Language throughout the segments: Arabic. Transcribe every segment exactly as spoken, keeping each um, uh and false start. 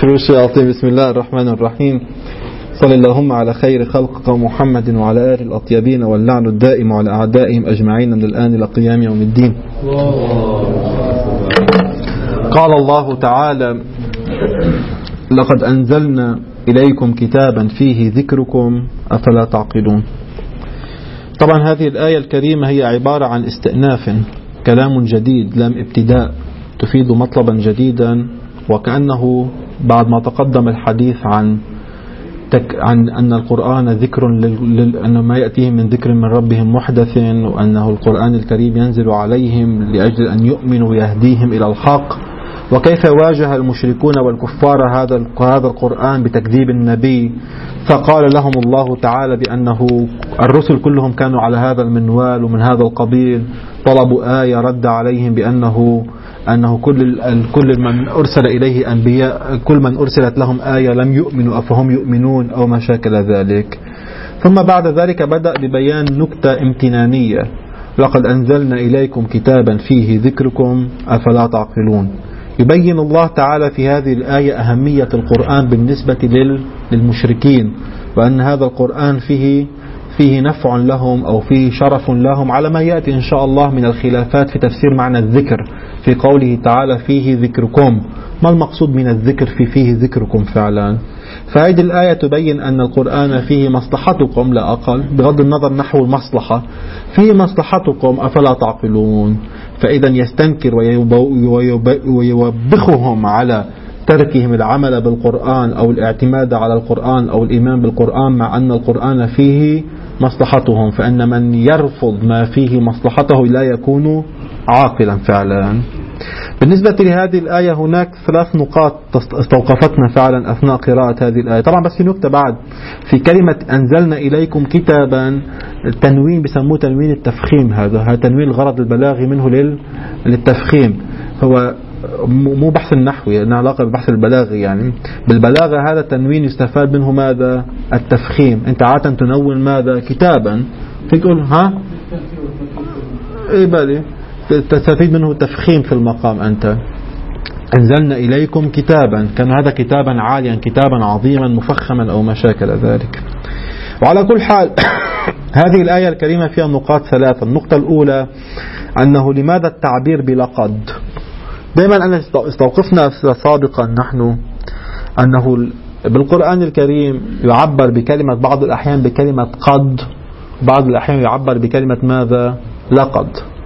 شرور الشياطين. بسم الله الرحمن الرحيم. صلى اللهم على خير خلقك محمد وعلى آله الأطيبين، واللعن الدائم على أعدائهم أجمعين من الآن إلى قيام يوم الدين. قال الله تعالى: لقد أنزلنا إليكم كتابا فيه ذكركم أفلا تعقلون. طبعا هذه الآية الكريمة هي عبارة عن استئناف، كلام جديد لم ابتداء، تفيد مطلبا جديدا، وكأنه بعد ما تقدم الحديث عن تك عن أن القرآن ذكر لل... أن ما يأتيهم من ذكر من ربهم محدث، وأنه القرآن الكريم ينزل عليهم لأجل أن يؤمنوا ويهديهم إلى الحق، وكيف واجه المشركون والكفار هذا هذا القرآن بتكذيب النبي، فقال لهم الله تعالى بأنه الرسل كلهم كانوا على هذا المنوال ومن هذا القبيل، طلبوا آية رد عليهم بأنه أنه كل كل من أرسل إليه أنبياء كل من أرسلت لهم آية لم يؤمنوا أفهم يؤمنون أو ما شاكل ذلك. ثم بعد ذلك بدأ ببيان نكتة امتنانية: لقد أنزلنا إليكم كتابا فيه ذكركم أفلا تعقلون. يبين الله تعالى في هذه الآية أهمية القرآن بالنسبة للمشركين، وأن هذا القرآن فيه فيه نفع لهم أو فيه شرف لهم، على ما يأتي إن شاء الله من الخلافات في تفسير معنى الذكر في قوله تعالى فيه ذكركم. ما المقصود من الذكر في فيه ذكركم فعلا؟ فهذه الآية تبين أن القرآن فيه مصلحتكم لا أقل، بغض النظر نحو المصلحة، فيه مصلحتكم أفلا تعقلون. فإذا يستنكر ويوبخهم على تركهم العمل بالقرآن أو الاعتماد على القرآن أو الإيمان بالقرآن، مع أن القرآن فيه مصلحتهم، فإن من يرفض ما فيه مصلحته لا يكون عاقلا فعلا. بالنسبة لهذه الآية هناك ثلاث نقاط استوقفتنا فعلا أثناء قراءة هذه الآية. طبعا بس في نكتة بعد، في كلمة أنزلنا إليكم كتابا، التنوين بسموه تنوين التفخيم، هذا هذا تنوين الغرض البلاغي منه للتفخيم، هو مو بحث النحوي، له علاقة بالبحث البلاغي. يعني بالبلاغة هذا التنوين يستفاد منه ماذا؟ التفخيم. أنت عادة تنون ماذا؟ كتابا، تقول ها إيه بالي تستفيد منه تفخيم في المقام. أنت أنزلنا إليكم كتابا، كان هذا كتابا عاليا، كتابا عظيما مفخما أو ما شاكل ذلك. وعلى كل حال هذه الآية الكريمة فيها نقاط ثلاثة. النقطة الأولى أنه لماذا التعبير بلقد؟ دائما أنا استوقفنا سابقا نحن أنه بالقرآن الكريم يعبر بكلمة بعض الأحيان بكلمة قد، بعض الأحيان يعبر بكلمة ماذا؟ لقد.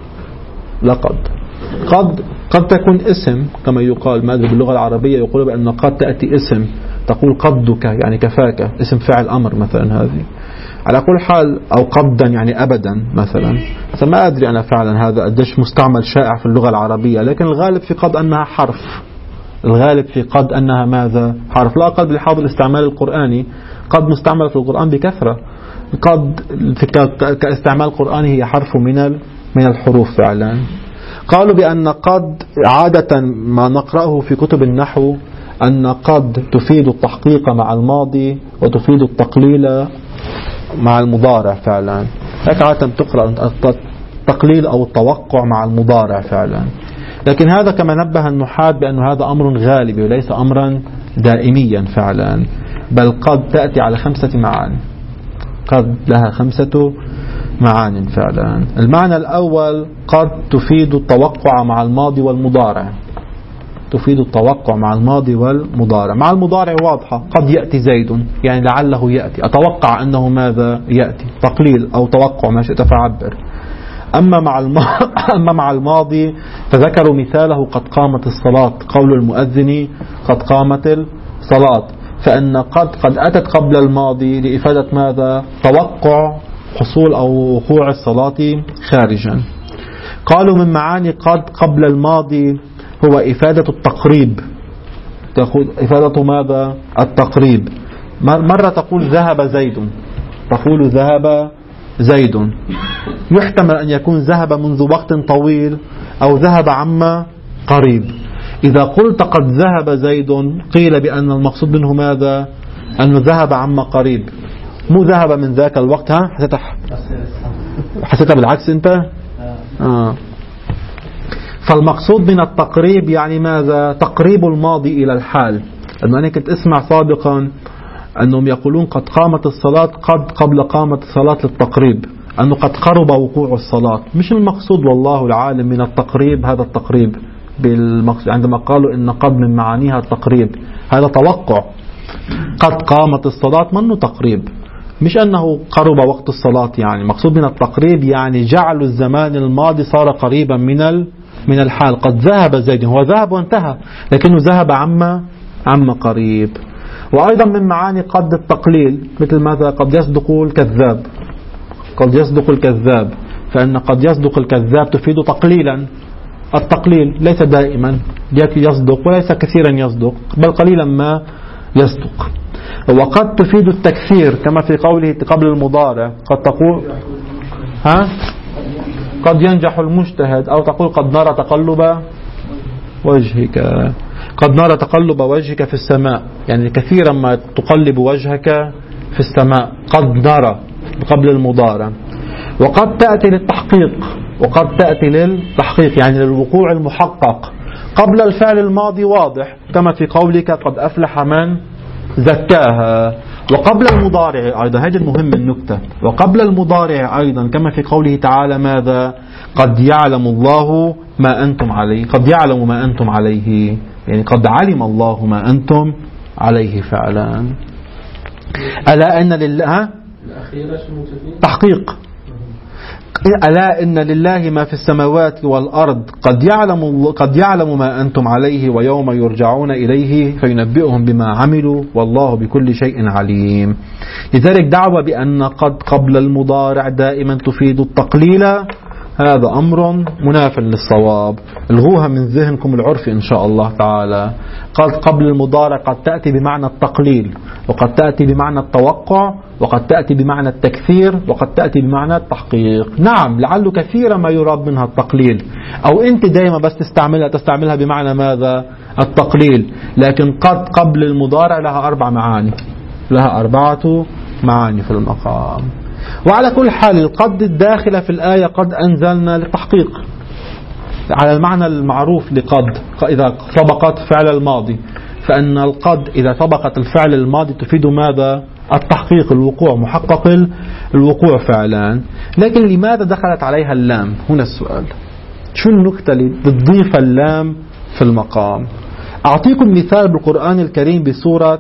لقد قد قد تكون اسم كما يقال، ماذا باللغة العربية يقول بأن قد تأتي اسم، تقول قدك يعني كفاك، اسم فاعل أمر مثلا هذه على كل حال، أو قدا يعني أبدا مثلا. فما أدري أنا فعلا هذا قديش مستعمل شائع في اللغة العربية، لكن الغالب في قد أنها حرف، الغالب في قد أنها ماذا؟ حرف. لا قد لحاظ الاستعمال القرآني، قد مستعملة في القرآن بكثرة، قد في كاستعمال قرآني هي حرف من من الحروف فعلا. قالوا بأن قد عادة ما نقرأه في كتب النحو أن قد تفيد التحقيق مع الماضي وتفيد التقليل مع المضارع فعلا، هيك عادة تقرأ التقليل أو التوقع مع المضارع فعلا. لكن هذا كما نبه النحاة بأن هذا أمر غالبي وليس أمرا دائميا فعلا، بل قد تأتي على خمسة معاني، قد لها خمسة معان فعلا. المعنى الأول قد تفيد التوقع مع الماضي والمضارع، تفيد التوقع مع الماضي والمضارع. مع المضارع واضحة، قد يأتي زيد يعني لعله يأتي، أتوقع أنه ماذا يأتي، تقليل أو توقع ما شئت فعبر. أما مع الماضي أما مع الماضي فذكروا مثاله قد قامت الصلاة، قول المؤذن قد قامت الصلاة، فإن قد قد أتت قبل الماضي لإفادة ماذا؟ توقع حصول أو وقوع الصلاة خارجا. قالوا من معاني قد قبل الماضي هو إفادة التقريب، تقول إفادة ماذا؟ التقريب. مرة تقول ذهب زيد، تقول ذهب زيد، يحتمل أن يكون ذهب منذ وقت طويل أو ذهب عما قريب. إذا قلت قد ذهب زيد قيل بأن المقصود منه ماذا؟ أنه ذهب عما قريب، مو ذهب من ذاك الوقت. ها حسيتها حسيتها بالعكس أنت؟ آه. فالمقصود من التقريب يعني ماذا؟ تقريب الماضي إلى الحال. لأنه أنا كنت أسمع سابقا أنهم يقولون قد قامت الصلاة قد قبل قامت الصلاة للتقريب، أنه قد قرب وقوع الصلاة. مش المقصود والله العالم من التقريب هذا التقريب بالمقصود، عندما قالوا إن قد من معانيها التقريب هذا توقع. قد قامت الصلاة منه تقريب، مش أنه قرب وقت الصلاة، يعني مقصود من التقريب يعني جعل الزمان الماضي صار قريبا من من الحال. قد ذهب زيد، هو ذهب وانتهى لكنه ذهب عما عما قريب. وأيضا من معاني قد التقليل، مثل ماذا؟ قد يصدق الكذاب، قد يصدق الكذاب، فإن قد يصدق الكذاب تفيد تقليلا. التقليل ليس دائما يصدق وليس كثيرا يصدق، بل قليلا ما يصدق. وقد تفيد التكثير كما في قوله قبل المضارع، قد تقول ها قد ينجح المجتهد، أو تقول قد نرى تقلب وجهك، قد نرى تقلب وجهك في السماء، يعني كثيرا ما تقلب وجهك في السماء، قد نرى قبل المضارع. وقد تأتي للتحقيق، وقد تأتي للتحقيق يعني للوقوع المحقق قبل الفعل الماضي واضح، كما في قولك قد أفلح من زكاها. وقبل المضارع أيضا، هذه المهم النكتة، وقبل المضارع أيضا كما في قوله تعالى ماذا؟ قد يعلم الله ما أنتم عليه، قد يعلم ما أنتم عليه، يعني قد علم الله ما أنتم عليه فعلا. ألا إن لله تحقيق، ألا إن لله ما في السماوات والأرض قد يعلم قد يعلم ما أنتم عليه ويوم يرجعون إليه فينبئهم بما عملوا والله بكل شيء عليم. لذلك دعوة بأن قد قبل المضارع دائما تفيد التقليل هذا أمر مناف للصواب، الغوها من ذهنكم العرفي إن شاء الله تعالى. قد قبل المضارع قد تأتي بمعنى التقليل، وقد تأتي بمعنى التوقع، وقد تأتي بمعنى التكثير، وقد تأتي بمعنى التحقيق. نعم لعله كثيرا ما يراد منها التقليل، أو أنت دائما بس تستعملها تستعملها بمعنى ماذا؟ التقليل. لكن قد قبل المضارع لها أربع معاني، لها أربعة معاني في المقام. وعلى كل حال القد الداخلة في الآية قد أنزلنا للتحقيق على المعنى المعروف لقد، إذا سبقت فعل الماضي، فأن القد إذا سبقت الفعل الماضي تفيد ماذا؟ التحقيق، الوقوع، محقق الوقوع فعلا. لكن لماذا دخلت عليها اللام؟ هنا السؤال، شو النكتة اللي بتضيف اللام في المقام؟ أعطيكم مثال بالقرآن الكريم بسورة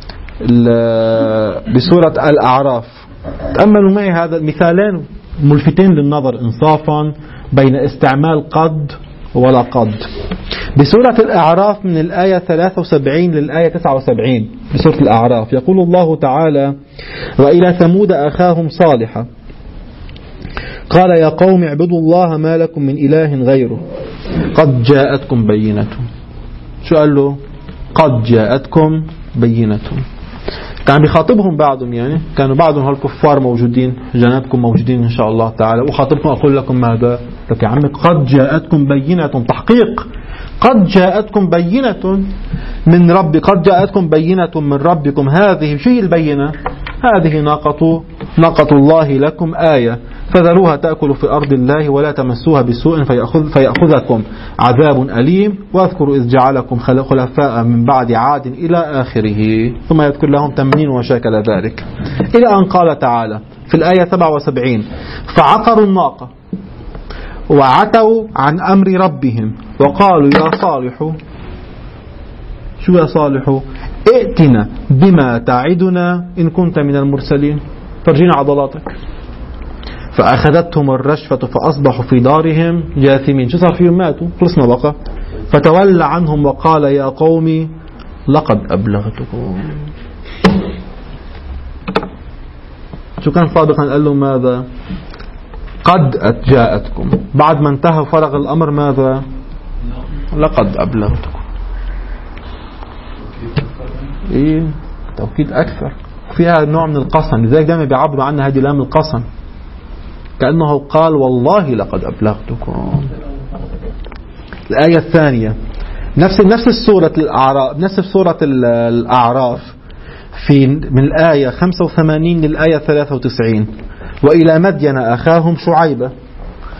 بسورة الأعراف. تأملوا معي هذا المثالين ملفتين للنظر إنصافا بين استعمال قد ولقد. بسورة الأعراف من الآية ثلاثة وسبعين للآية تسعة وسبعين بسورة الأعراف يقول الله تعالى: وإلى ثمود أخاهم صالحا قال يا قوم اعبدوا الله ما لكم من إله غيره قد جاءتكم بينة. شو قال له؟ قد جاءتكم بينة. كان بيخاطبهم بعضهم، يعني كانوا بعضهم هالكفار موجودين جنابكم موجودين إن شاء الله تعالى، وخاطبكم أقول لكم ماذا؟ لك يا عمي قد جاءتكم بينة، تحقيق. قد جاءتكم بينة من رب قد جاءتكم بينة من ربكم. هذه شيء البينة؟ هذه ناقة ناقة الله لكم آية فذروها تأكل في أرض الله ولا تمسوها بسوء فيأخذ فيأخذكم عذاب أليم واذكروا إذ جعلكم خلفاء من بعد عاد إلى آخره، ثم يذكر لهم تمنين وشاكل ذلك إلى أن قال تعالى في الآية سبعة وسبعين: فعقروا الناقة وعتوا عن أمر ربهم وقالوا يا صالح. شو يا صالح؟ ائتنا بما تعدنا إن كنت من المرسلين، فرجينا عضلاتك. فأخذتهم الرجفة فأصبحوا في دارهم جاثمين. شو صار فيهم؟ ماتوا، خلصنا بقى. فتولى عنهم وقال يا قوم لقد أبلغتكم. شو كان سابقا؟ قال له ماذا؟ قد جاءتكم. بعد ما انتهى فرغ الأمر ماذا؟ لقد أبلغتكم. إيه توكيد أكثر، فيها نوع من القسم، لذلك دائما بيعبروا عنها هذه لام القسم، كأنه قال والله لقد أبلغتكم. الآية الثانية نفس نفس السورة الأعراف نفس سورة الأعراف في من الآية خمسة وثمانين للآية ثلاثة وتسعين: وإلى مدين أخاهم شعيبة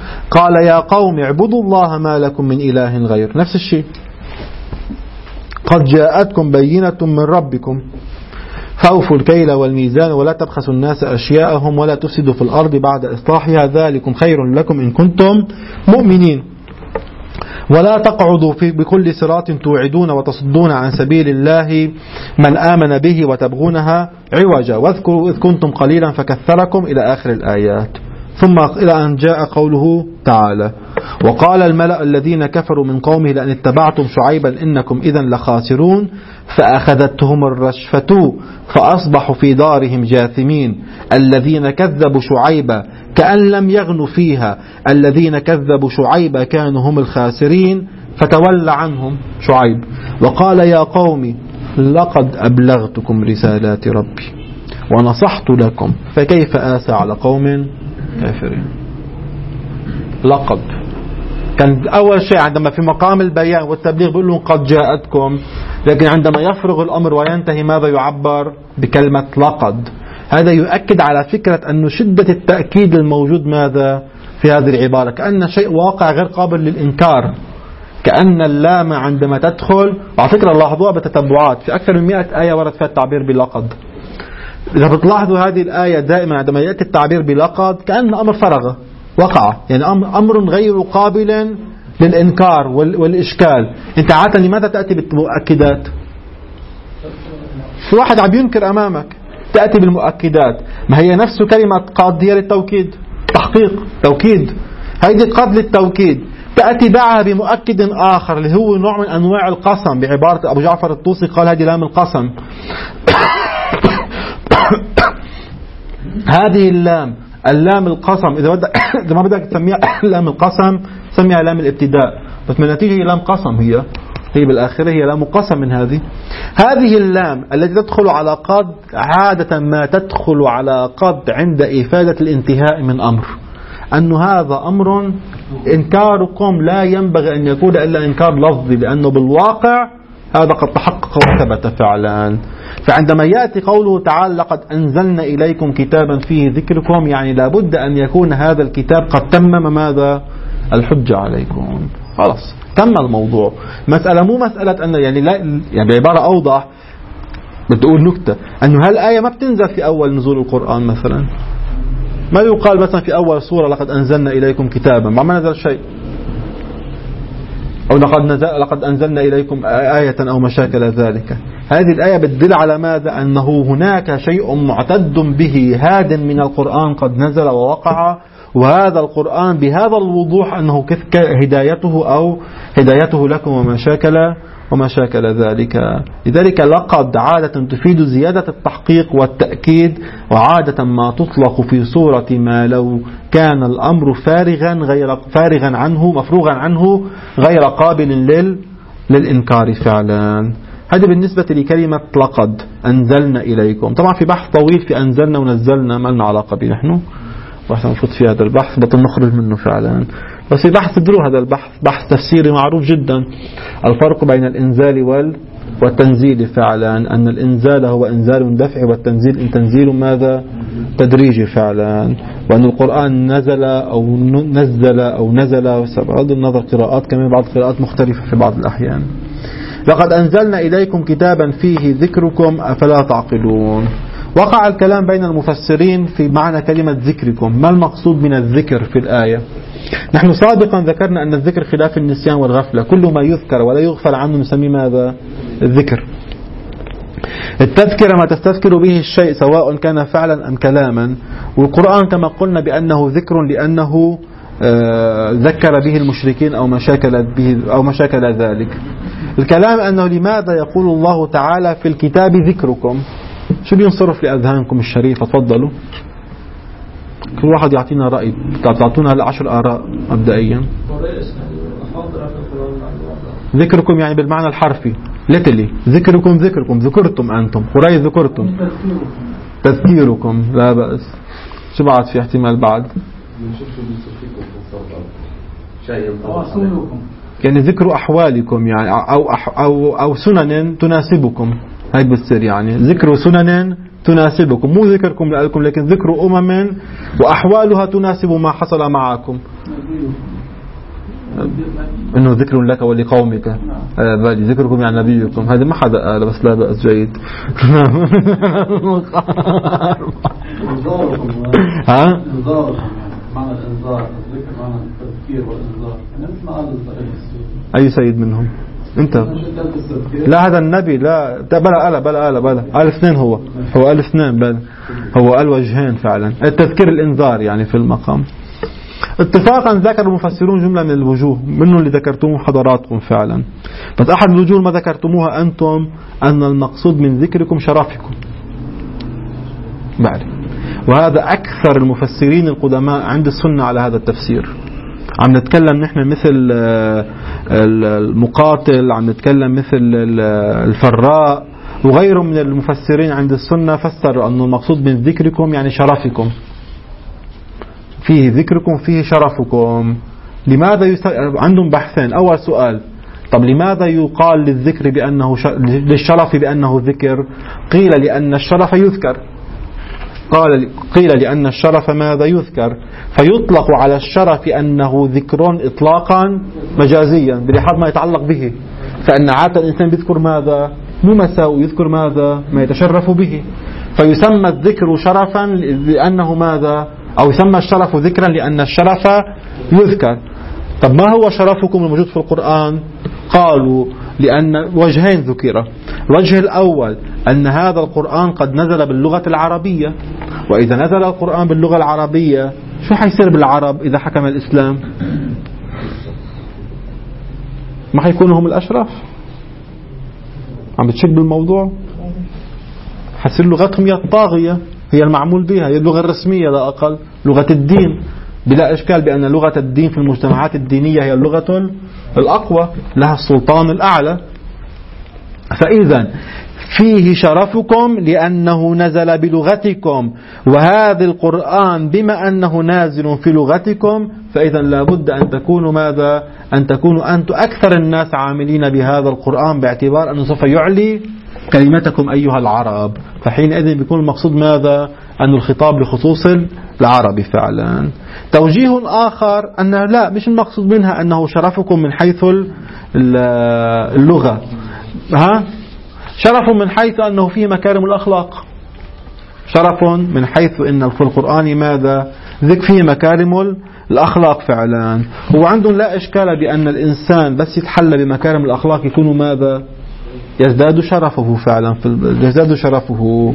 قال يا قوم اعبدوا الله ما لكم من إله غير. نفس الشيء، قد جاءتكم بينة من ربكم فأوفوا الكيل والميزان ولا تبخسوا الناس أشياءهم ولا تفسدوا في الأرض بعد إصلاحها ذلكم خير لكم إن كنتم مؤمنين ولا تقعدوا في بكل صراط توعدون وتصدون عن سبيل الله من آمن به وتبغونها عوجا واذكروا إذ كنتم قليلا فكثركم إلى آخر الآيات. ثم إلى أن جاء قوله تعالى وقال الملأ الذين كفروا من قومه لأن اتبعتم شعيبا إنكم إذا لخاسرون فأخذتهم الرجفة فأصبحوا في دارهم جاثمين الذين كذبوا شعيبا كأن لم يغنوا فيها الذين كذبوا شعيبا كانوا هم الخاسرين فتولى عنهم شعيب وقال يا قوم لقد أبلغتكم رسالات ربي ونصحت لكم فكيف آسى على قوم كافرين. لقد كان أول شيء عندما في مقام البيان والتبليغ بيقول لهم قد جاءتكم، لكن عندما يفرغ الأمر وينتهي ماذا يعبر بكلمة لقد. هذا يؤكد على فكرة أن شدة التأكيد الموجود ماذا في هذه العبارة كأن شيء واقع غير قابل للإنكار، كأن اللام عندما تدخل. وعلى فكرة لاحظوها بتتبعات في أكثر من مئة آية ورد فيها التعبير بلقد. إذا بتلاحظوا هذه الآية دائما عندما يأتي التعبير بلقد كأن أمر فرغ وقع، يعني أمر غير قابل للإنكار والإشكال. أنت عادة لماذا تأتي بالمؤكدات؟ في واحد عم ينكر أمامك تأتي بالمؤكدات، ما هي نفس كلمة قد هي للتوكيد، تحقيق توكيد، هذه قد للتوكيد. تأتي بعها بمؤكد آخر اللي هو نوع من أنواع القسم، بعبارة أبو جعفر الطوسي قال هذه لام القسم. هذه اللام اللام القسم إذا بدأ إذا ما بدك تسميها لام القسم سميها لام الابتداء، بس من النتيجة هي لام قسم، هي هي بالآخرة هي لام قسم. من هذه هذه اللام التي تدخل على قد عادة ما تدخل على قد عند إفادة الانتهاء من أمر، أن هذا أمر إنكاركم لا ينبغي أن يكون إلا إنكار لفظي، لأنه بالواقع هذا قد تحقق وثبت فعلا. فعندما يأتي قوله تعالى لقد أنزلنا إليكم كتابا فيه ذكركم، يعني لابد أن يكون هذا الكتاب قد تمم ماذا الحجة عليكم، خلاص تم الموضوع. مسألة مو مسألة أن يعني لا يعني بعبارة أوضح بتقول نكتة أنه هالآية ما بتنزل في أول نزول القرآن مثلا، ما يقال مثلا في أول سورة لقد أنزلنا إليكم كتابا ما نزل شيء، أو لقد, نزل لقد أنزلنا إليكم آية أو ما شاكل ذلك. هذه الآية بتدل على ماذا؟ أنه هناك شيء معتد به هاد من القرآن قد نزل ووقع، وهذا القرآن بهذا الوضوح أنه هدايته أو هدايته لكم وما شاكل وما شاكل ذلك. لذلك لقد عادة تفيد زيادة التحقيق والتأكيد، وعادة ما تطلق في صورة ما لو كان الأمر فارغا غير فارغا عنه مفروغا عنه غير قابل لل للإنكار فعلا. هذا بالنسبة لكلمة لقد أنزلنا إليكم. طبعا في بحث طويل في أنزلنا ونزلنا ما لنا علاقة به نحن، راح نفوت في هذا البحث بطل نخرج منه فعلا، بس في بحث ادروا هذا البحث بحث تفسيري معروف جدا، الفرق بين الإنزال وال والتنزيل فعلا، أن الإنزال هو إنزال دفعي والتنزيل تنزيل ماذا تدريجي فعلا، وأن القرآن نزل أو نزل أو نزل بغض النظر قراءات، كمان بعض القراءات مختلفة في بعض الأحيان. لقد أنزلنا إليكم كتابا فيه ذكركم أفلا تعقلون. وقع الكلام بين المفسرين في معنى كلمة ذكركم، ما المقصود من الذكر في الآية؟ نحن سابقا ذكرنا أن الذكر خلاف النسيان والغفلة، كل ما يذكر ولا يغفل عنه نسميه ماذا؟ الذكر. التذكرة ما تستذكر به الشيء سواء كان فعلا أم كلاما، والقرآن كما قلنا بأنه ذكر لأنه ذكر به المشركين أو ما شاكل به أو ما شاكل ذلك. الكلام أنه لماذا يقول الله تعالى في الكتاب ذكركم؟ شو بينصرف لأذهانكم الشريفة؟ تفضلوا كل واحد يعطينا رأي، تعطونا العشر آراء مبدئيا. ذكركم يعني بالمعنى الحرفي لتلي، ذكركم ذكركم ذكرتم أنتم، قري ذكرتم، تذكيركم لا بأس. شو بعد في احتمال بعد؟ يعني ذكر أحوالكم يعني أو أو أو سنن تناسبكم، هاي بتصير يعني ذكر سنن تناسبكم، مو ذكركم لكم لكن ذكر أمم وأحوالها تناسب ما حصل معكم. إنه ذكر لك ولقومك. آه بالي ذكركم عن نبيكم، هذا ما حدا قال بس لا بأس جيد. ها؟ معنى الإنذار، الذكر معنى التذكير والإنذار. أنا مش معنى أي سيد منهم؟ أنت؟ لا هذا النبي، لا بلا ألا بلا ألا بلا قال اثنين، هو هو قال اثنين، بلا هو قال وجهين فعلا. التذكير الإنذار يعني في المقام. اتفاقا ذكر المفسرون جملة من الوجوه منه اللي ذكرتموه حضراتكم فعلا، بس أحد الوجوه ما ذكرتموها أنتم أن المقصود من ذكركم شرفكم. بعد وهذا أكثر المفسرين القدماء عند السنة على هذا التفسير. عم نتكلم نحن مثل المقاتل، عم نتكلم مثل الفراء وغيرهم من المفسرين عند السنة فسروا أن المقصود من ذكركم يعني شرفكم، فيه ذكركم فيه شرفكم. لماذا يس... عندهم بحثين. أول سؤال، طب لماذا يقال للذكر بأنه ش... للشرف بأنه ذكر؟ قيل لأن الشرف يذكر، قال قيل لأن الشرف ماذا يذكر، فيطلق على الشرف أنه ذكر إطلاقا مجازيا بلحاظ ما يتعلق به، فإن عادة الإنسان بيذكر ماذا؟ مو مساوي، يذكر ماذا؟ ما يتشرف به، فيسمى الذكر شرفا لأنه ماذا؟ أو يسمى الشرف ذكرا لأن الشرف يذكر. طب ما هو شرفكم الموجود في القرآن؟ قالوا لأن وجهين ذكر. الوجه الأول أن هذا القرآن قد نزل باللغة العربية، وإذا نزل القرآن باللغة العربية شو حيصير بالعرب إذا حكم الإسلام؟ ما حيكونوا هم الأشرف؟ عم بتشك بالموضوع؟ حيصير لغتهم هي الطاغية، هي المعمول بها، هي اللغة الرسمية لا أقل، لغة الدين. بلا إشكال بأن لغة الدين في المجتمعات الدينية هي اللغة الأقوى، لها السلطان الأعلى. فإذا فيه شرفكم لأنه نزل بلغتكم، وهذا القرآن بما أنه نازل في لغتكم فإذا لابد أن تكونوا ماذا؟ أن تكونوا أنتم أكثر الناس عاملين بهذا القرآن، باعتبار أنه سوف يعلي كلمتكم أيها العرب. فحينئذ بيكون المقصود ماذا؟ أن الخطاب لخصوص العرب فعلا. توجيه آخر أن لا، مش المقصود منها أنه شرفكم من حيث اللغة، ها؟ شرف من حيث أنه فيه مكارم الأخلاق، شرف من حيث أن في القرآن ماذا؟ ذكر فيه مكارم الأخلاق فعلا. وعندهم لا إشكال بأن الإنسان بس يتحلى بمكارم الأخلاق يكون ماذا؟ يزداد شرفه فعلا، يزداد شرفه.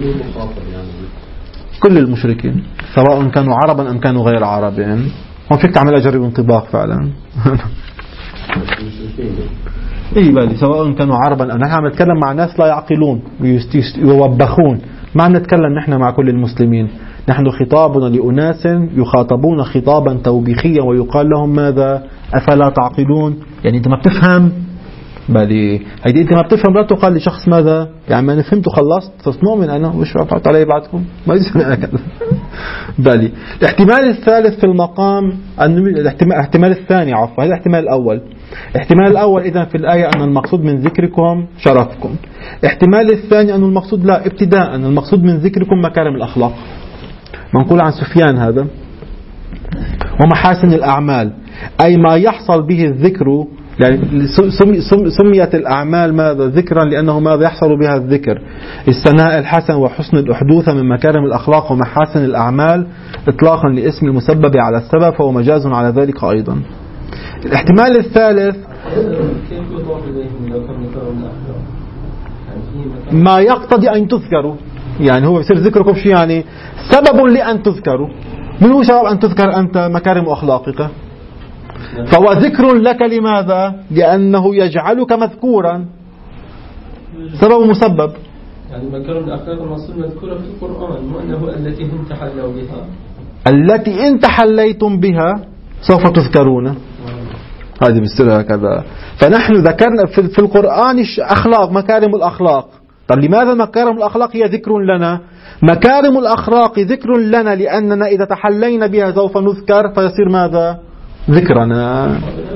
كل المشركين سواء كانوا عربا أم كانوا غير عرب، هم فيك تعمل أجرب انطباق فعلا. إيه بالي سواء كانوا عربا أم، نحن عم نتكلم مع ناس لا يعقلون يوبخون، ما عم نتكلم نحن مع كل المسلمين. نحن خطابنا لأناس يخاطبون خطابا توبيخيا ويقال لهم ماذا؟ أفلا تعقلون. يعني أنت ما بتفهم، بالي هيدي أنت ما بتفهم لا تقال لشخص ماذا؟ يعني ما نفهمت خلصت فنؤمن أنا وش رفعت علي بعدكم ما يسمع كذا. بالي الاحتمال الثالث في المقام، الاحتمال الثاني عفوا، هذا الاحتمال الأول. احتمال الأول إذا في الآية أن المقصود من ذكركم شرفكم. احتمال الثاني أن المقصود لا، ابتداء أن المقصود من ذكركم مكارم الأخلاق. منقول عن سفيان هذا. ومحاسن الأعمال، أي ما يحصل به الذكر، يعني سميت الأعمال ماذا؟ ذكرا لأنه ماذا يحصل بها الذكر؟ الثناء الحسن وحسن الأحدوث من مكارم الأخلاق ومحاسن الأعمال إطلاقا لاسم المسبب على السبب، فهو مجاز على ذلك أيضا. الاحتمال الثالث ما يقتضي أن تذكروا، يعني هو يصير ذكركم شيء يعني سبب لأن تذكروا. من هو سبب أن تذكر أنت؟ مكارم أخلاقك، فهو ذكر لك. لماذا؟ لأنه يجعلك مذكورا، سبب مسبب. يعني مكارم الأخلاق المصير مذكورة في القرآن، وأنه التي هم تحلوا بها، التي إن تحليتم بها سوف تذكرون. هذه بالسر هكذا. فنحن ذكرنا في القرآن أخلاق، مكارم الأخلاق. طب لماذا مكارم الأخلاق هي ذكر لنا؟ مكارم الأخلاق ذكر لنا لأننا إذا تحلينا بها سوف نذكر، فيصير ماذا؟ ذكرنا.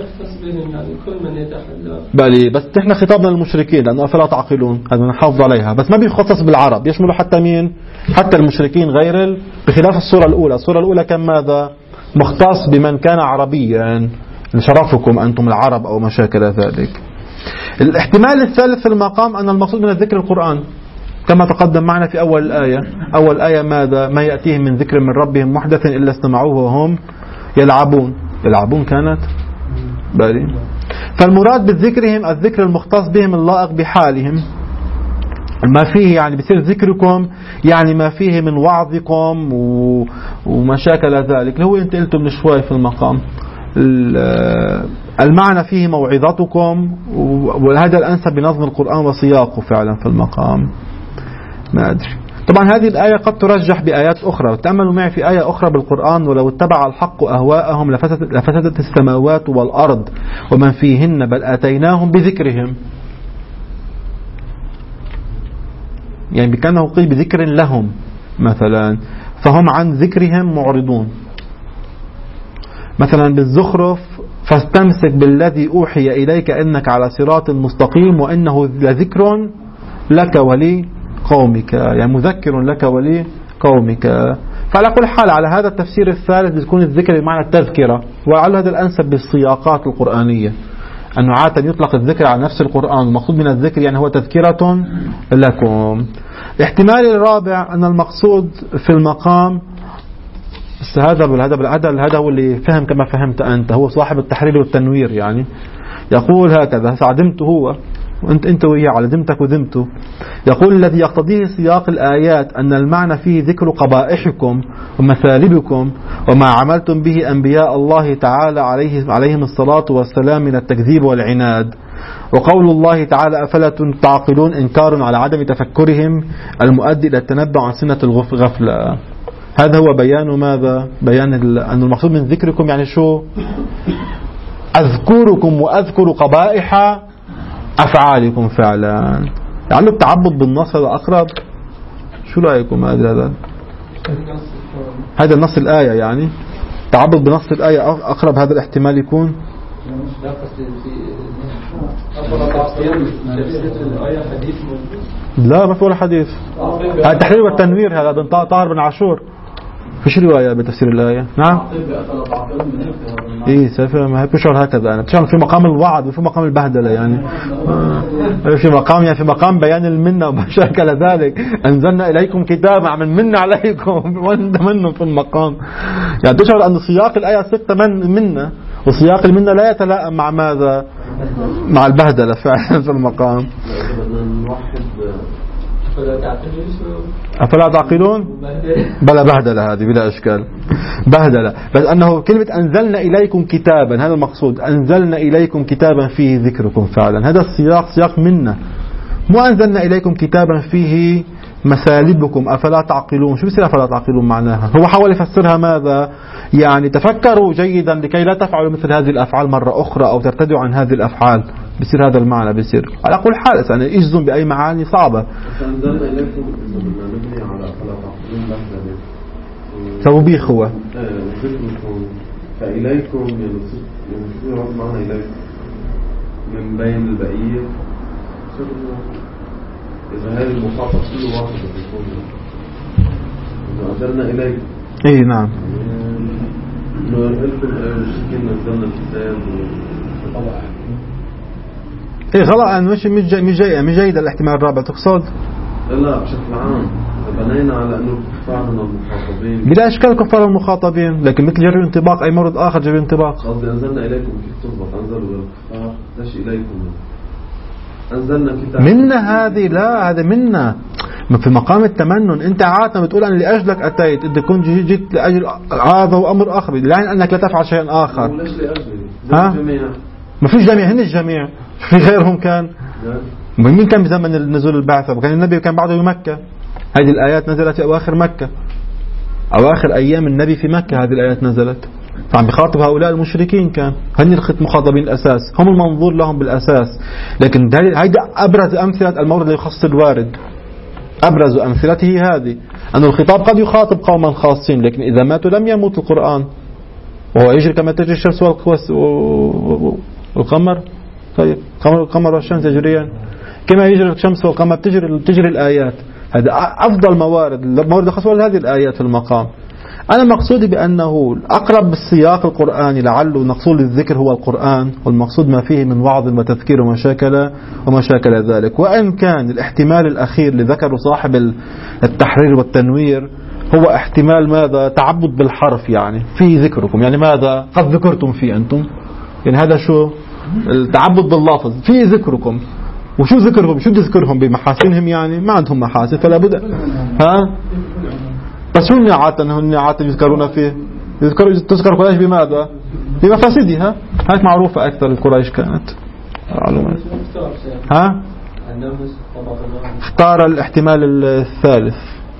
بالي بس نحن خطابنا للمشركين لأنه أفلا تعقلون، هذا نحافظ عليها، بس ما بيخصص بالعرب، يشمل حتى مين؟ حتى المشركين غير ال... بخلاف الصورة الأولى. الصورة الأولى كان ماذا؟ مختص بمن كان عربيا، لشرفكم أنتم العرب أو ما شاكل ذلك. الاحتمال الثالث في المقام أن المقصود من الذكر القرآن كما تقدم معنا في أول الآية. أول آية ماذا؟ ما يأتيهم من ذكر من ربهم محدث إلا استمعوه وهم يلعبون. يلعبون كانت بالي. فالمراد بذكرهم الذكر المختص بهم اللائق بحالهم، ما فيه يعني بصير ذكركم يعني ما فيه من وعظكم وما شاكل ذلك اللي هو انت قلته من شوي في المقام. المعنى فيه موعظتكم، وهذا الأنسب بنظم القرآن وسياقه فعلا في المقام. ما أدري. طبعا هذه الآية قد ترجح بآيات أخرى. تأملوا معي في آية أخرى بالقرآن: ولو اتبع الحق أهواءهم لفسدت, لفسدت السماوات والأرض ومن فيهن بل آتيناهم بذكرهم. يعني كأنه قيل بذكر لهم مثلا، فهم عن ذكرهم معرضون. مثلا بالزخرف: فاستمسك بالذي أوحي إليك إنك على صراط مستقيم وإنه لذكر لك ولي قومك، يعني مذكر لك ولي قومك. فعلى كل حال على هذا التفسير الثالث بتكون الذكر بمعنى التذكرة، وعلى هذا الأنسب بالسياقات القرآنية أنه عادة يطلق الذكر على نفس القرآن. المقصود من الذكر يعني هو تذكرة لكم. احتمال الرابع أن المقصود في المقام هذا هذا هذا هو اللي فهم كما فهمت أنت، هو صاحب التحرير والتنوير. يعني يقول هكذا: عدمت هو وأنت أنت وياه على دمتك وذمته. يقول: الذي يقتضيه سياق الآيات أن المعنى فيه ذكر قبائحكم ومثالبكم وما عملتم به أنبياء الله تعالى عليه عليهم الصلاة والسلام من التكذيب والعناد. وقول الله تعالى: أفلا تعقلون، إنكار على عدم تفكرهم المؤدي إلى التنبؤ عن سنة الغفلة. هذا هو بيان ماذا؟ بيان أن المقصود من ذكركم يعني شو؟ أذكركم وأذكر قبائح أفعالكم فعلا. لعل التعبد بالنص هذا أقرب. شو رأيكم هذا؟ هذا النص الآية، يعني تعبد بنص الآية أقرب. هذا الاحتمال يكون لا ما في ولا حديث. هذا التحرير والتنوير، هذا طاهر بن عاشور. فيش رواية بتفسير الآية. نعم إيه سافر ما بيشعر هكذا. أنا بتشعر في مقام الوعد وفي مقام البهدلة، يعني آه في مقام يعني في مقام بيان المنة وما شاكل ذلك. أنزلنا إليكم كتابا عمل منة عليكم وانت منه في المقام. يعني تشعر أن سياق الآية ستة من منة، وسياق المنة لا يتلائم مع ماذا؟ مع البهدلة فعلا في المقام. أفلا تعقلون؟ بلا بهدلة هذه بلا إشكال، بهدلة. بس أنه كلمة أنزلنا إليكم كتابا هذا المقصود. أنزلنا إليكم كتابا فيه ذكركم فعلا. هذا السياق سياق منا. مو أنزلنا إليكم كتابا فيه مثالبكم أفلا تعقلون. شو بصير أفلا تعقلون معناها؟ هو حاول يفسرها ماذا؟ يعني تفكروا جيدا لكي لا تفعلوا مثل هذه الأفعال مرة أخرى أو ترتدوا عن هذه الأفعال. بصير هذا المعنى بصير على كل حال. يعني يجزم بأي معاني صعبة. توبيخ هو فإليكم يعني معنى إليكم من بين البقية. إذا هذه المخاطب كل واحد يكون إذا أنزلنا إليكم. إيه نعم. إنه لكم المشركين نزلنا الكتاب وطبعا. إيه غلط. مش مش جاي مش جاي مش جيد الاحتمال الرابع تقصد؟ لا بشكل عام بنينا على أنه كفار من المخاطبين. بلا إشكال كفار المخاطبين، لكن مثل جري انطباق أي مرض آخر جري انطباق. قصدي أنزلنا إليكم كيف تضبط؟ أنزلوا للكفار ليش إليكم؟ أنزلنا كتاب منا هذه لا هذا منا في مقام التمنن. أنت عادة بتقول أنا لأجلك أتيت، إذا كنت جيت لأجل هذا وأمر آخر يعني أنك لا تفعل شيئا آخر. وليش لأجلي؟ ها؟ ما فيش جميع، هن الجميع في غيرهم كان. مين كان بزمن نزول البعثة؟ وكان النبي كان بعده بمكة. هذه الآيات نزلت في أواخر مكة، أواخر أيام النبي في مكة هذه الآيات نزلت. فعم بخاطب هؤلاء المشركين، كان هن المخاطبين الأساس، هم المنظور لهم بالأساس. لكن هذا أبرز أمثلة المورد اللي يخص الوارد. أبرز أمثلته هذه أن الخطاب قد يخاطب قوما خاصين، لكن إذا ماتوا لم يموت القرآن وهو يجري كما تجري الشمس والقمر. طيب القمر والشمس يجريان كما يجري الشمس والقمر، تجري تجري الآيات. هذا أفضل موارد، الموارد خاصة هذه الآيات في المقام. أنا مقصودي بأنه أقرب بالسياق القرآني لعله مقصود الذكر هو القرآن، والمقصود ما فيه من وعظ وتذكير وما شاكل وما شاكل ذلك. وإن كان الاحتمال الأخير لذكر صاحب التحرير والتنوير هو احتمال ماذا؟ تعبد بالحرف، يعني في ذكركم، يعني ماذا؟ قد ذكرتم فيه أنتم، يعني هذا شو؟ التعبد باللفظ، في ذكركم. وشو ذكرهم؟ شو تذكرهم؟ بمحاسنهم؟ يعني ما عندهم محاسن فلا بد. ها؟ بس شو النعات؟ أنه النعات يذكرون فيه، يذكر تذكر قريش بماذا؟ بمفاسدها. هاي معروفة أكثر. القريش كانت معلومات. ها؟ اختار الاحتمال الثالث.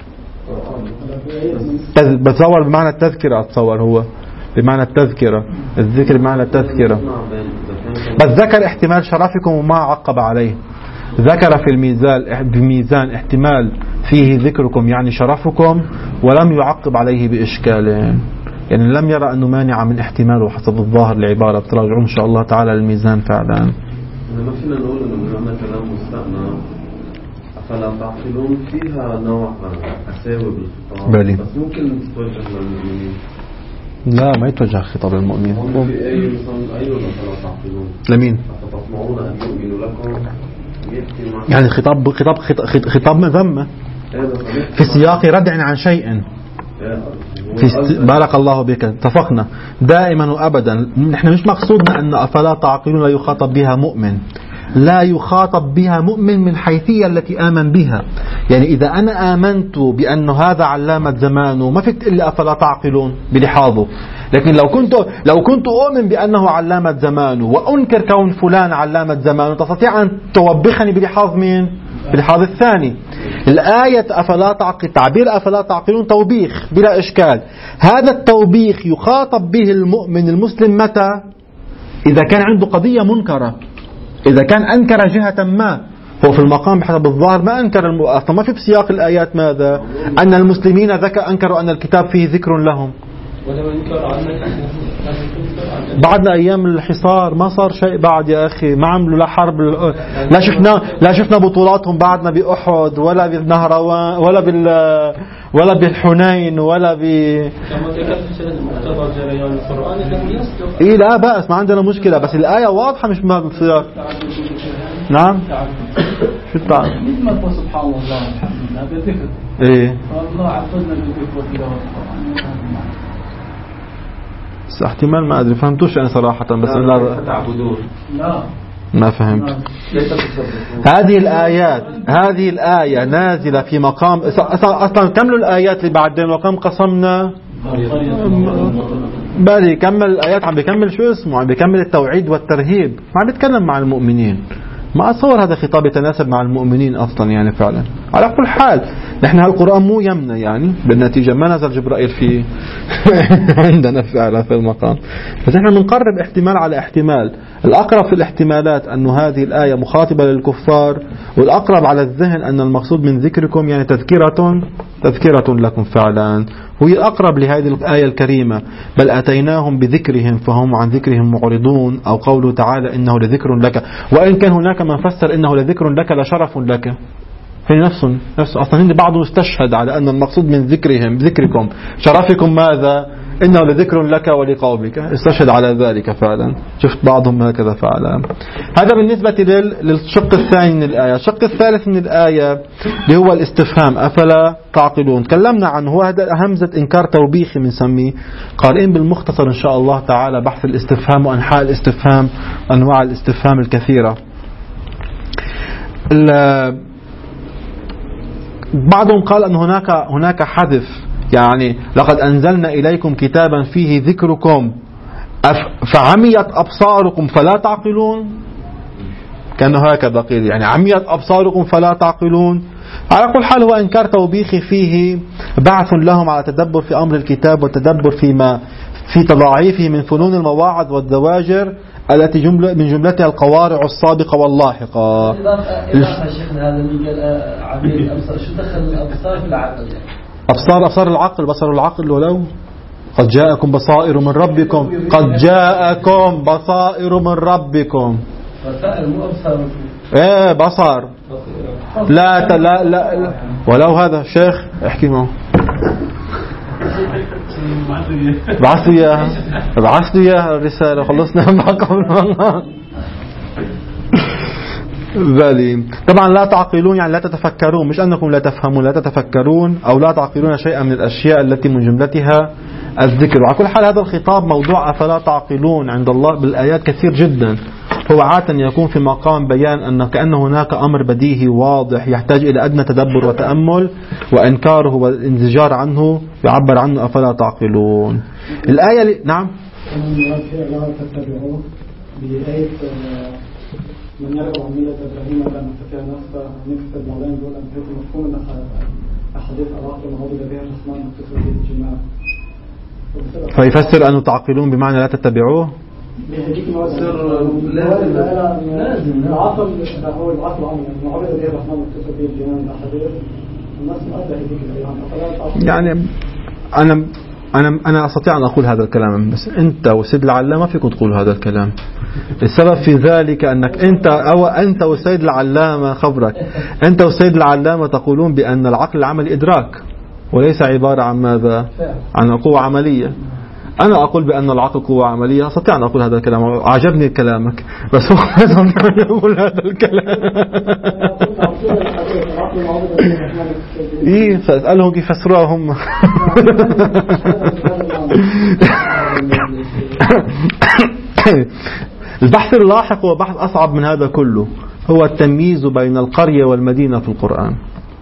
بتصور بمعنى التذكرة، أتصور هو بمعنى التذكرة، الذكر بمعنى التذكرة. بس ذكر احتمال شرفكم وما عقب عليه. ذكر في الميزان بميزان احتمال فيه ذكركم يعني شرفكم، ولم يعقب عليه بإشكال، يعني لم يرى أنه مانع من احتماله حسب الظاهر العبارة. بتراجعون إن شاء الله تعالى الميزان فعلا. ما فينا نقول أنه هذا كلام مستأنف، فلا تعقلون فيها نوع أساوي بالخطاب، بلي. بس ممكن تتوجه للمؤمنين. لا، ما يتوجه خطاب المؤمنين. في أي مثلا أيوة فلا تعقلون لمين؟ أفتطمعون أن يؤمنوا لكم، يعني خطاب خطاب خطاب, خطاب مذمة في سياق ردع عن شيء. في است... بارك الله بك، اتفقنا دائما وأبدا. نحن مش مقصودنا أن أفلا تعقلون لا يخاطب بها مؤمن، لا يخاطب بها مؤمن من حيثية التي آمن بها. يعني إذا أنا آمنت بأن هذا علامة زمانه ما فيك إلا أفلا تعقلون بلحاظه. لكن لو كنت لو كنت أؤمن بأنه علامة زمانه وأنكر كون فلان علامة زمانه، تستطيع أن توبخني بلحاظ مين؟ بلحاظ الثاني. الآية أفلا تعقل، تعبير أفلا تعقلون توبيخ بلا إشكال. هذا التوبيخ يخاطب به المؤمن المسلم متى؟ إذا كان عنده قضية منكرة، إذا كان أنكر جهة ما. هو في المقام بحسب الظاهر ما أنكر الم... أصلا ما في بسياق الآيات ماذا؟ أن المسلمين ذكى أنكروا أن الكتاب فيه ذكر لهم. بعدنا أيام الحصار ما صار شيء بعد يا أخي، ما عملوا لا حرب، لا شفنا لا شفنا بطولاتهم بعدنا بأحد ولا بالنهروان ولا بال ولا بالحنين ولا ب إيه لا بأس، ما عندنا مشكلة، بس الآية واضحة مش ما بالسياق. نعم شو تعال سبحان الله الحمد لله بالذكر. إيه والله عطنا بالذكر وتلاوة القرآن. احتمال ما أدري فهمتوش أنا صراحة، بس لا لا تعبدون. لا ما فهمت. هذه الآيات هذه الآية نازلة في مقام أصلا كملوا الآيات اللي بعدين وكم قسمنا بالي كمل الآيات، عم بيكمل شو اسمه، عم بيكمل التوعيد والترهيب، ما عم بيتكلم مع المؤمنين. ما أتصور هذا خطاب يتناسب مع المؤمنين أصلا يعني فعلا. على كل حال نحن هالقرآن مو يمنا، يعني بالنتيجة ما نزل جبرائيل في عندنا فعلا في المقام، بس نحن بنقرب احتمال على احتمال. الأقرب في الاحتمالات أن هذه الآية مخاطبة للكفار، والأقرب على الذهن أن المقصود من ذكركم يعني تذكرة تذكرة لكم فعلا، وهي الأقرب لهذه الآية الكريمة. بل أتيناهم بذكرهم فهم عن ذكرهم معرضون، أو قوله تعالى إنه لذكر لك. وإن كان هناك من فسر إنه لذكر لك لشرف لك، هي نفس نفس أصلا هند بعضهم استشهد على أن المقصود من ذكرهم ذكركم شرفكم ماذا؟ إنه لذكر لك ولقومك، استشهد على ذلك فعلا. شفت بعضهم هكذا فعلا. هذا بالنسبة للشق الثاني من الآية. الشق الثالث من الآية اللي هو الاستفهام أفلا تعقلون، تكلمنا عنه. هذا همزة إنكار توبيخي بنسميه. قارئين بالمختصر إن شاء الله تعالى بحث الاستفهام وأنحاء الاستفهام، أنواع الاستفهام الكثيرة. بعضهم قال أن هناك هناك حذف، يعني لقد أنزلنا إليكم كتابا فيه ذكركم فعميت أبصاركم فلا تعقلون، كان هكذا قيل، يعني عميت أبصاركم فلا تعقلون. على كل حال هو إنكار توبيخي فيه بعث لهم على تدبر في أمر الكتاب والتدبر فيما في تضاعيفه من فنون المواعظ والزواجر التي جملة من جملتها القوارع السابقة واللاحقة. إضافة شيخنا هذا اللي قال عميت الأبصار، شو دخل الأبصار في العقل؟ أبصار أبصار العقل، بصر العقل. ولو قد جاءكم بصائر من ربكم، قد جاءكم بصائر من ربكم. بصائر مو أبصار. إيه بصر. لا لا لا, لا. ولو هذا شيخ احكي معه. ابعثوا اياها ابعثوا اياها الرسالة خلصنا معكم والله. بالي طبعا لا تعقلون يعني لا تتفكرون، مش أنكم لا تفهمون، لا تتفكرون أو لا تعقلون شيئا من الأشياء التي من جملتها الذكر. وعلى كل حال هذا الخطاب موضوع أفلا تعقلون عند الله بالآيات كثير جدا، هو عادة يكون في مقام بيان أن كأن هناك أمر بديهي واضح يحتاج إلى أدنى تدبر وتأمل، وإنكاره والانزجار عنه يعبر عنه أفلا تعقلون. الآية ل... نعم من يرغب عن ملة إبراهيم ولا نستطيع نفسه نفس المعلم دول أن يكون مفهوم أن أحاديث العقل المعوضة بها الرحمن متصل به الجماع. فيفسر أن تعقلون بمعنى لا تتبعوه. لازم لازم العقل هو العقل عمل المعوضة بها الرحمن متصل به الجماع الأحاديث الناس مؤدى هذيك يعني أنا أنا أنا أستطيع أن أقول هذا الكلام، بس أنت وسيد العلامة ما فيكم تقولوا هذا الكلام. السبب في ذلك أنك أنت أو أنت وسيد العلامة خبرك أنت وسيد العلامة تقولون بأن العقل العملي إدراك وليس عبارة عن ماذا؟ عن قوة عملية. أنا أقول بأن العقل قوة عملية، أستطيع أن أقول هذا الكلام، عجبني كلامك، بس هو لازم يقول هذا الكلام. إيه فأسألهم كيف يفسروها هم. البحث اللاحق هو بحث أصعب من هذا كله، هو التمييز بين القرية والمدينة في القرآن.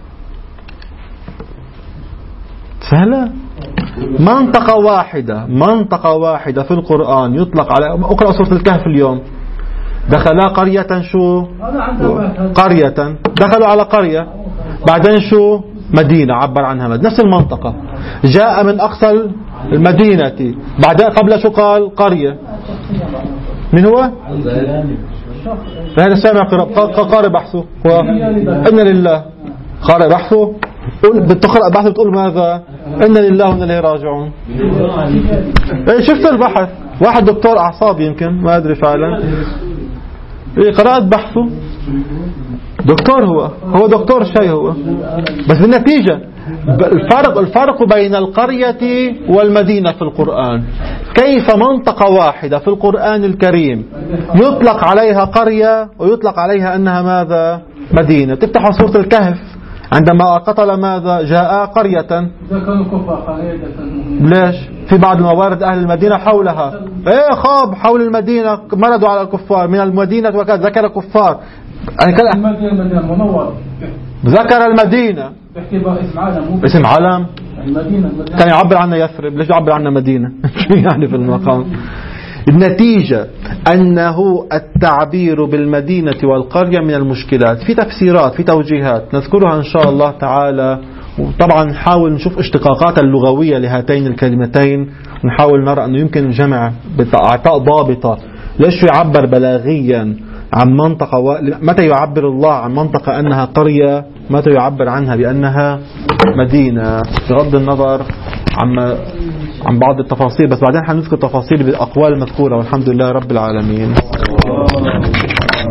سهلة، منطقة واحدة منطقة واحدة في القرآن يطلق على، اقرأ سورة الكهف اليوم، دخلا قرية شو قرية دخلوا على قرية، بعدين شو مدينة عبر عنها مدينة. نفس المنطقة، جاء من أقصى المدينة، بعدين قبل شو قال قرية. من هو هذا سامع قارئ بحثه هو إن لله قارئ بحثه بتقرأ بحث بتقول ماذا إن لله وإنا إليه راجعون. إيه شفت البحث، واحد دكتور أعصاب يمكن ما أدري فعلا، إيه قرأت بحثه دكتور، هو هو دكتور شيء هو، بس بالنتيجة الفرق الفرق بين القرية والمدينة في القرآن، كيف منطقة واحدة في القرآن الكريم يطلق عليها قرية ويطلق عليها أنها ماذا مدينة. تفتح سورة الكهف عندما قتل ماذا جاء قرية، ليش في بعض الموارد أهل المدينة حولها، إيه خاب حول المدينة مردوا على الكفار من المدينة وكذا، ذكر كفار ذكر المدينة اسم علم كان يعبر عنها يثرب، ليش يعبر عنها مدينة يعني في المقام. النتيجة أنه التعبير بالمدينة والقرية من المشكلات، في تفسيرات في توجيهات نذكرها إن شاء الله تعالى، وطبعا نحاول نشوف اشتقاقات اللغوية لهاتين الكلمتين، ونحاول نرى أنه يمكن الجمع بإعطاء ضابطة. ليش يعبر بلاغيا عن منطقة و... متى يعبر الله عن منطقة أنها قرية، متى يعبر عنها بأنها مدينة، بغض النظر عن عن بعض التفاصيل، بس بعدين حنذكر تفاصيل بالأقوال المذكورة، والحمد لله رب العالمين.